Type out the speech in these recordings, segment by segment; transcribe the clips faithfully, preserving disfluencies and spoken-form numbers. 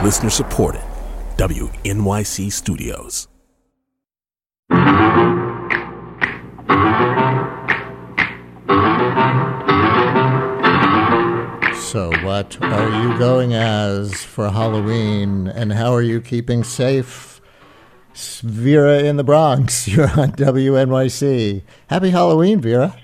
Listener supported. W N Y C Studios. So what are you going as for Halloween, and how are you keeping safe? Vera in the Bronx, you're on W N Y C. Happy Halloween, Vera.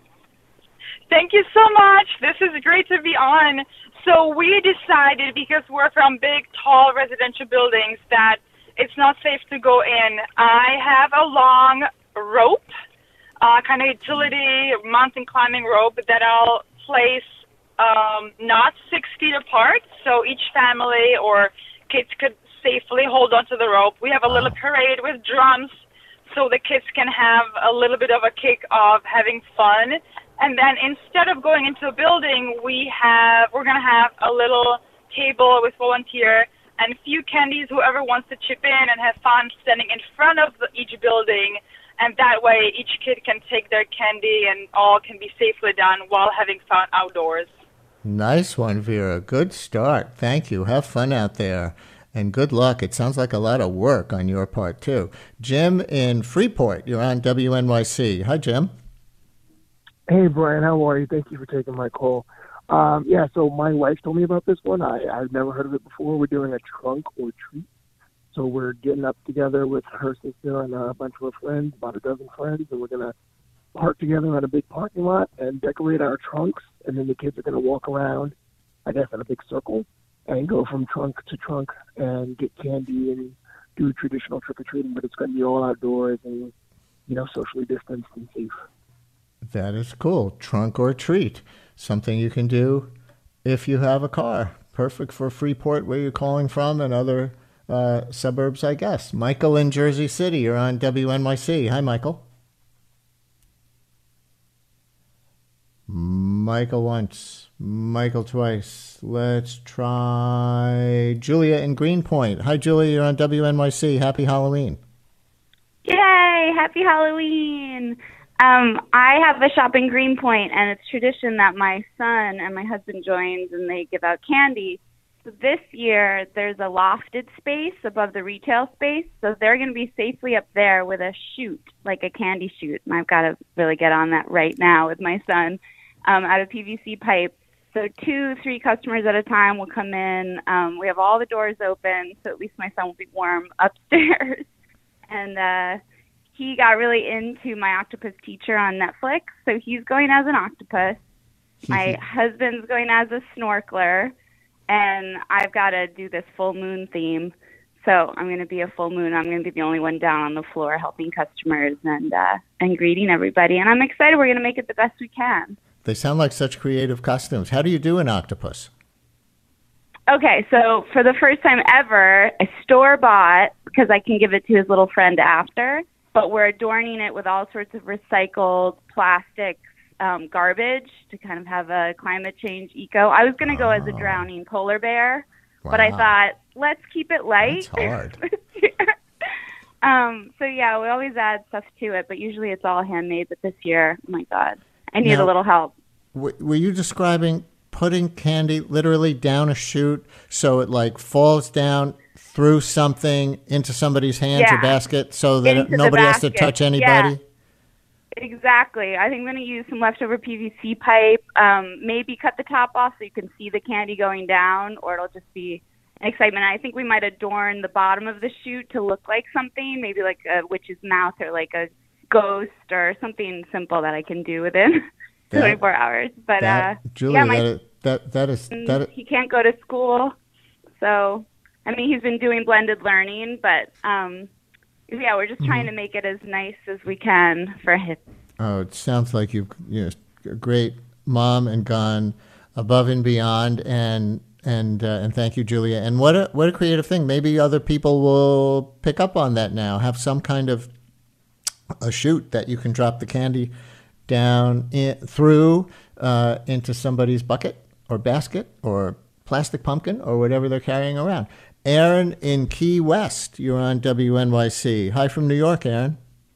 Thank you so much. This is great to be on. So we decided, because we're from big, tall residential buildings, that it's not safe to go in. I have a long rope, uh, kind of utility mountain climbing rope that I'll place um, not six feet apart, so each family or kids could safely hold onto the rope. We have a little parade with drums, so the kids can have a little bit of a kick of having fun. And then instead of going into a building, we have we're gonna have a little table with volunteer and a few candies. Whoever wants to chip in and have fun standing in front of the, each building, and that way each kid can take their candy and all can be safely done while having fun outdoors. Nice one, Vera. Good start. Thank you. Have fun out there. And good luck. It sounds like a lot of work on your part, too. Jim in Freeport, you're on W N Y C. Hi, Jim. Hey, Brian. How are you? Thank you for taking my call. Um, yeah, so my wife told me about this one. I, I've never heard of it before. We're doing a trunk or treat. So we're getting up together with her sister and a bunch of her friends, about a dozen friends, and we're going to park together at a big parking lot and decorate our trunks. And then the kids are going to walk around, I guess, in a big circle and go from trunk to trunk and get candy and do traditional trick-or-treating. But it's going to be all outdoors and, you know, socially distanced and safe. That is cool. Trunk or treat. Something you can do if you have a car. Perfect for Freeport, where you're calling from, and other uh, suburbs, I guess. Michael in Jersey City, you're on W N Y C. Hi, Michael. Michael once, Michael twice. Let's try Julia in Greenpoint. Hi, Julia. You're on W N Y C. Happy Halloween. Yay! Happy Halloween. Um, I have a shop in Greenpoint, and it's tradition that my son and my husband joins, and they give out candy. So this year, there's a lofted space above the retail space, so they're going to be safely up there with a chute, like a candy chute. And I've got to really get on that right now with my son. Um, out of P V C pipe. So two, three customers at a time will come in. Um, we have all the doors open, so at least my son will be warm upstairs. And uh, he got really into My Octopus Teacher on Netflix, so he's going as an octopus. My husband's going as a snorkeler, and I've got to do this full moon theme. So I'm going to be a full moon. I'm going to be the only one down on the floor helping customers and uh, and greeting everybody. And I'm excited. We're going to make it the best we can. They sound like such creative costumes. How do you do an octopus? Okay, so for the first time ever, I store-bought, because I can give it to his little friend after, but we're adorning it with all sorts of recycled plastic um, garbage to kind of have a climate change eco. I was going to go oh. as a drowning polar bear, wow. but I thought, let's keep it light. That's hard. um, so, yeah, we always add stuff to it, but usually it's all handmade. But this year, oh, my God. I need now, a little help. W- were you describing putting candy literally down a chute so it like falls down through something into somebody's hands yeah. or basket so that into nobody has to touch anybody? Yeah. Exactly. I think I'm going to use some leftover P V C pipe, um, maybe cut the top off so you can see the candy going down, or it'll just be an excitement. I think we might adorn the bottom of the chute to look like something, maybe like a witch's mouth or like a ghost or something simple that I can do within that, twenty-four hours. But that, uh, Julia, yeah, my, that, is, that that is that. Is, he can't go to school, so I mean he's been doing blended learning, but um, yeah, we're just trying mm-hmm. to make it as nice as we can for him. Oh, it sounds like you've you know a great mom and gone above and beyond, and and uh, and thank you, Julia. And what a what a creative thing. Maybe other people will pick up on that now. Have some kind of a chute that you can drop the candy down in, through uh, into somebody's bucket or basket or plastic pumpkin or whatever they're carrying around. Aaron in Key West, you're on W N Y C. Hi from New York, Aaron.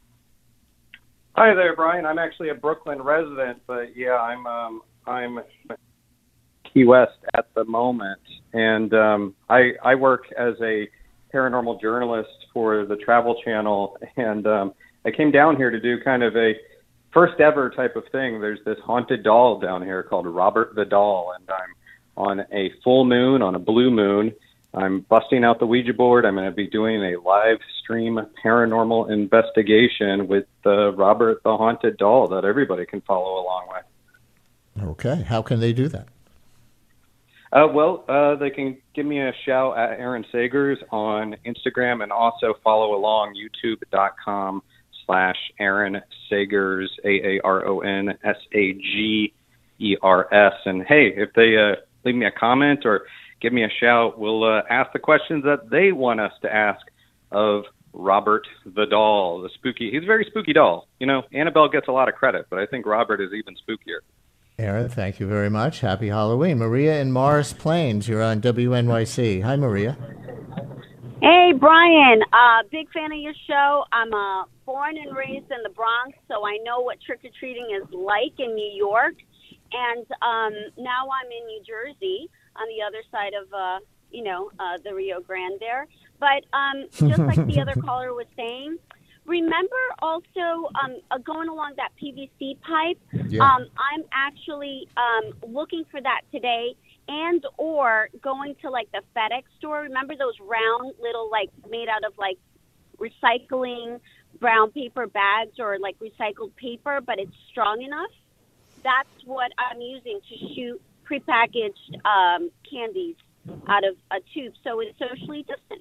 Hi there, Brian. I'm actually a Brooklyn resident, but yeah, I'm um, I'm Key West at the moment. And um, I, I work as a paranormal journalist for the Travel Channel, and um, I came down here to do kind of a first ever type of thing. There's this haunted doll down here called Robert the Doll, and I'm on a full moon, on a blue moon. I'm busting out the Ouija board. I'm going to be doing a live stream paranormal investigation with uh, Robert the Haunted Doll that everybody can follow along with. Okay. How can they do that? Uh, well, uh, they can give me a shout at Aaron Sagers on Instagram, and also follow along youtube.com slash Aaron Sagers, A A R O N S A G E R S. And hey, if they uh, leave me a comment or give me a shout, we'll uh, ask the questions that they want us to ask of Robert the Doll, the spooky. He's a very spooky doll. You know, Annabelle gets a lot of credit, but I think Robert is even spookier. Aaron, thank you very much. Happy Halloween. Maria in Morris Plains, you're on W N Y C. Hi, Maria. Hey, Brian. Uh, big fan of your show. I'm uh, born and raised in the Bronx, so I know what trick-or-treating is like in New York. And um, now I'm in New Jersey on the other side of, uh, you know, uh, the Rio Grande there. But um, just like the other caller was saying, remember also um, uh, going along that P V C pipe? Yeah. Um, I'm actually um, looking for that today, and or going to like the FedEx store. Remember those round little, like, made out of like recycling brown paper bags or like recycled paper, but it's strong enough? That's what I'm using to shoot prepackaged um, candies out of a tube, so it's socially distant.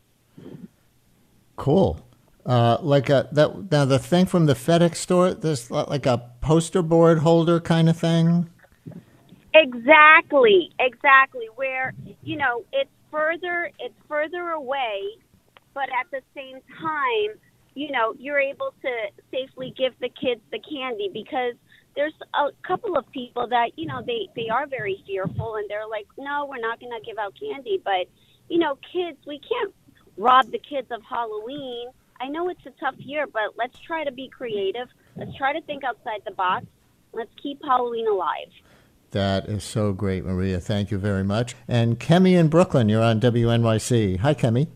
Cool. Uh, like a that now the thing from the FedEx store, there's like a poster board holder kind of thing. Exactly, exactly. Where, you know, it's further, it's further away, but at the same time, you know, you're able to safely give the kids the candy, because there's a couple of people that, you know, they, they are very fearful, and they're like, no, we're not going to give out candy. But, you know, kids, we can't rob the kids of Halloween. I know it's a tough year, but let's try to be creative. Let's try to think outside the box. Let's keep Halloween alive. That is so great, Maria. Thank you very much. And Kemi in Brooklyn, you're on W N Y C. Hi, Kemi.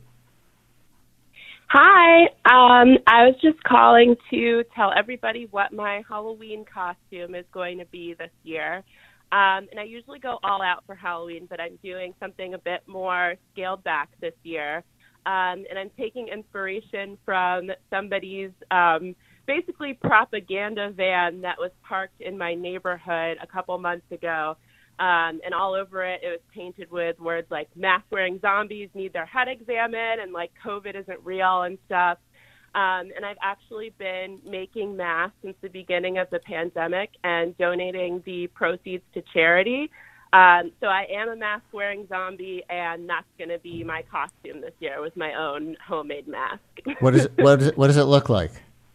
Hi. Um, I was just calling to tell everybody what my Halloween costume is going to be this year. Um, and I usually go all out for Halloween, but I'm doing something a bit more scaled back this year. Um, and I'm taking inspiration from somebody's um, basically propaganda van that was parked in my neighborhood a couple months ago. Um, and all over it, it was painted with words like mask-wearing zombies need their head examined, and like COVID isn't real and stuff. Um, and I've actually been making masks since the beginning of the pandemic and donating the proceeds to charity. Um, so I am a mask-wearing zombie, and that's going to be my costume this year, with my own homemade mask. What is it, what is it, what does it look like?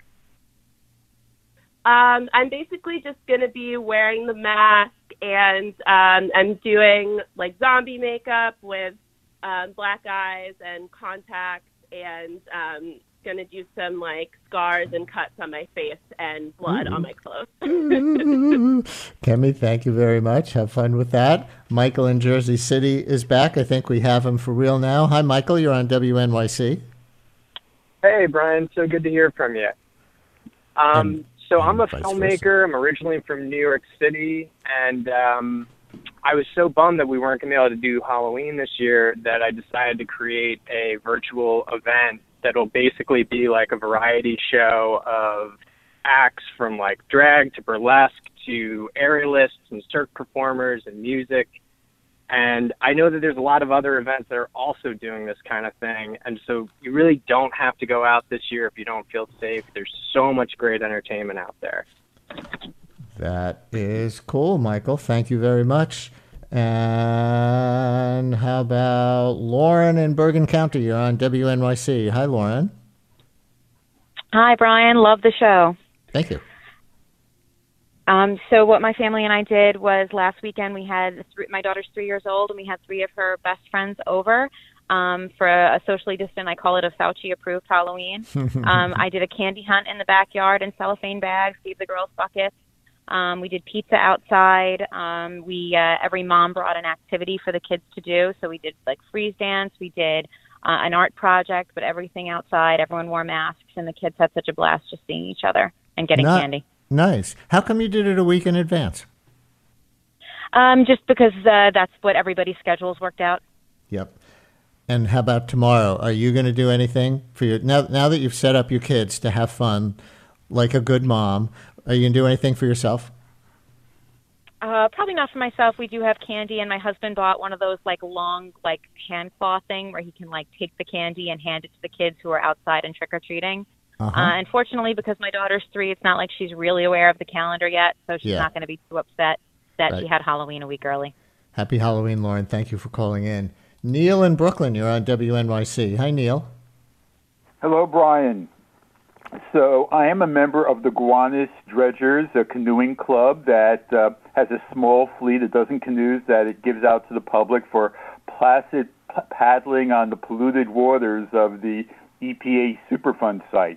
Um, I'm basically just going to be wearing the mask, and um, I'm doing like zombie makeup with um, black eyes and contacts, and um, going to do some like scars and cuts on my face and blood Ooh. on my clothes. Kemi, thank you very much. Have fun with that. Michael in Jersey City is back. I think we have him for real now. Hi, Michael. You're on W N Y C. Hey, Brian. So good to hear from you. Um, and, so I'm a vice filmmaker. versa. I'm originally from New York City, and um, I was so bummed that we weren't going to be able to do Halloween this year that I decided to create a virtual event that'll basically be like a variety show of acts from like drag to burlesque to aerialists and cirque performers and music. And I know that there's a lot of other events that are also doing this kind of thing. And so you really don't have to go out this year if you don't feel safe. There's so much great entertainment out there. That is cool, Michael. Thank you very much. And how about Lauren in Bergen County? You're on W N Y C. Hi, Lauren. Hi, Brian. Love the show. Thank you. Um, so what my family and I did was last weekend we had th- my daughter's three years old, and we had three of her best friends over um, for a, a socially distant, I call it a Fauci-approved Halloween. um, I did a candy hunt in the backyard in cellophane bags, gave the girls buckets. Um, we did pizza outside. Um, we uh, every mom brought an activity for the kids to do. So we did like freeze dance. We did uh, an art project, but everything outside. Everyone wore masks, and the kids had such a blast just seeing each other and getting Not, candy. Nice. How come you did it a week in advance? Um, just because uh, that's what everybody's schedules worked out. Yep. And how about tomorrow? Are you going to do anything for your now? Now that you've set up your kids to have fun, like a good mom, are you going to do anything for yourself? Uh, probably not for myself. We do have candy, and my husband bought one of those like long, like hand claw thing where he can like take the candy and hand it to the kids who are outside and trick or treating. Uh-huh. Uh, unfortunately, because my daughter's three, it's not like she's really aware of the calendar yet, so she's Yeah. not going to be too upset that Right. she had Halloween a week early. Happy Halloween, Lauren. Thank you for calling in. Neil in Brooklyn, you're on W N Y C. Hi, Neil. Hello, Brian. So I am a member of the Gowanus Dredgers, a canoeing club that uh, has a small fleet, a dozen canoes that it gives out to the public for placid p- paddling on the polluted waters of the E P A Superfund site.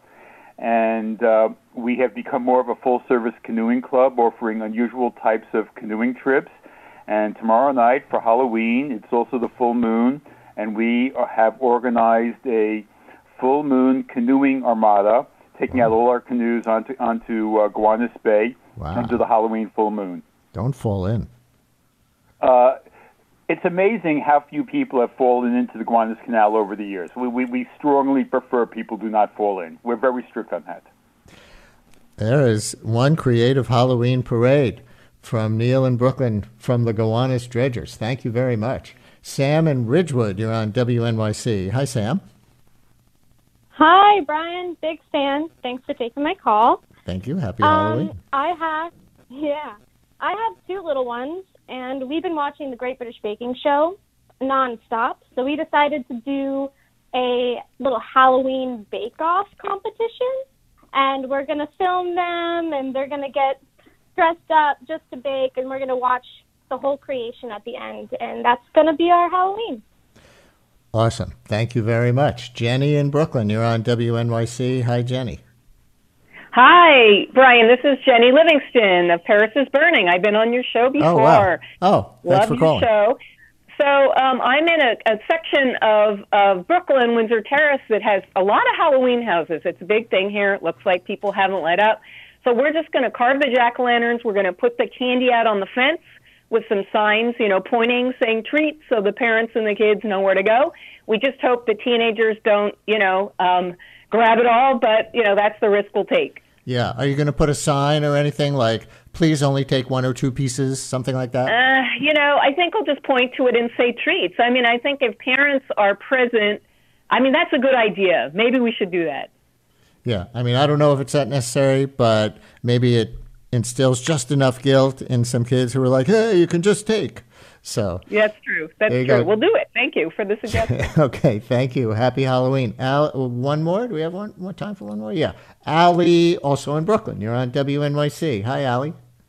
And uh, we have become more of a full-service canoeing club, offering unusual types of canoeing trips. And tomorrow night for Halloween, it's also the full moon, and we have organized a full moon canoeing armada, taking out all our canoes onto onto uh, Gowanus Bay Wow. under the Halloween full moon. Don't fall in. Uh, it's amazing how few people have fallen into the Gowanus Canal over the years. We, we we strongly prefer people do not fall in. We're very strict on that. There is one creative Halloween parade from Neil in Brooklyn from the Gowanus Dredgers. Thank you very much. Sam in Ridgewood, you're on W N Y C. Hi, Sam. Hi, Brian. Big fan. Thanks for taking my call. Thank you. Happy Um, Halloween. I have, yeah, I have two little ones, and we've been watching the Great British Baking Show nonstop. So we decided to do a little Halloween bake-off competition, and we're going to film them, and they're going to get dressed up just to bake, and we're going to watch the whole creation at the end, and that's going to be our Halloween. Awesome. Thank you very much. Jenny in Brooklyn, you're on W N Y C. Hi, Jenny. Hi, Brian. This is Jenny Livingston of Paris is Burning. I've been on your show before. Oh, wow. Oh, thanks Love for your calling. show. So um, I'm in a, a section of, of Brooklyn, Windsor Terrace, that has a lot of Halloween houses. It's a big thing here. It looks like people haven't let up. So we're just going to carve the jack-o'-lanterns. We're going to put the candy out on the fence with some signs, you know, pointing, saying treats, so the parents and the kids know where to go. We just hope the teenagers don't, you know, um, grab it all, but, you know, that's the risk we'll take. Yeah. Are you going to put a sign or anything like, please only take one or two pieces, something like that? Uh, you know, I think I'll just point to it and say treats. I mean, I think if parents are present, I mean, that's a good idea. Maybe we should do that. Yeah. I mean, I don't know if it's that necessary, but maybe it instills just enough guilt in some kids who are like, hey, you can just take. So Yeah, that's true. That's There you true. go. We'll do it. Thank you for the suggestion. Okay, thank you. Happy Halloween. Al, one more? Do we have one more time for one more? Yeah. Allie, also in Brooklyn. You're on W N Y C. Hi, Allie.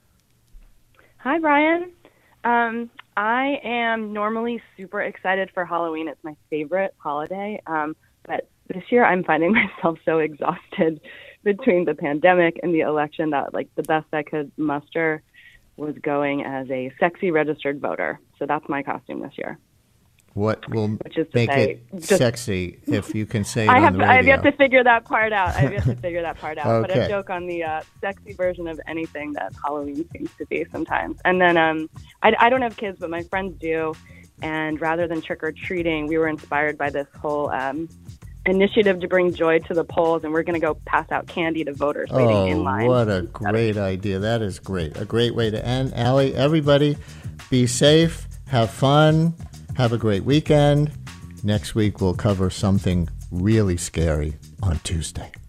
Hi, Brian. Um, I am normally super excited for Halloween. It's my favorite holiday. Um, but this year I'm finding myself so exhausted between the pandemic and the election that like the best I could muster was going as a sexy registered voter. So that's my costume this year. What will Which is to make say, it just- sexy if you can say it I on have the to, radio? I have yet to figure that part out. I have yet to figure that part out. But Okay. I joke on the uh, sexy version of anything that Halloween seems to be sometimes. And then um, I, I don't have kids, but my friends do. And rather than trick or treating, we were inspired by this whole um, initiative to bring joy to the polls, and we're going to go pass out candy to voters waiting in Oh, line. what a great idea. That is great. A great way to end. Allie, everybody, be safe, have fun, have a great weekend. Next week, we'll cover something really scary on Tuesday.